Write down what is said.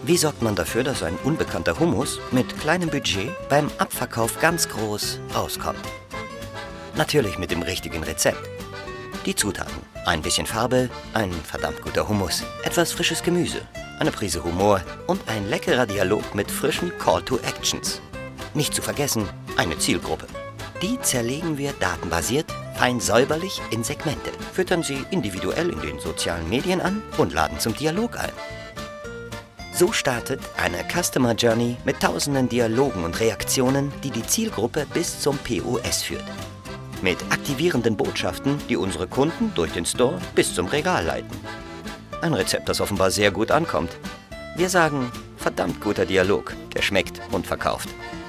Wie sorgt man dafür, dass ein unbekannter Hummus mit kleinem Budget beim Abverkauf ganz groß rauskommt? Natürlich mit dem richtigen Rezept. Die Zutaten: ein bisschen Farbe, ein verdammt guter Hummus, etwas frisches Gemüse, eine Prise Humor und ein leckerer Dialog mit frischen Call-to-Actions. Nicht zu vergessen, eine Zielgruppe. Die zerlegen wir datenbasiert, fein säuberlich in Segmente, füttern sie individuell in den sozialen Medien an und laden zum Dialog ein. So startet eine Customer Journey mit tausenden Dialogen und Reaktionen, die die Zielgruppe bis zum POS führt. Mit aktivierenden Botschaften, die unsere Kunden durch den Store bis zum Regal leiten. Ein Rezept, das offenbar sehr gut ankommt. Wir sagen, verdammt guter Dialog, der schmeckt und verkauft.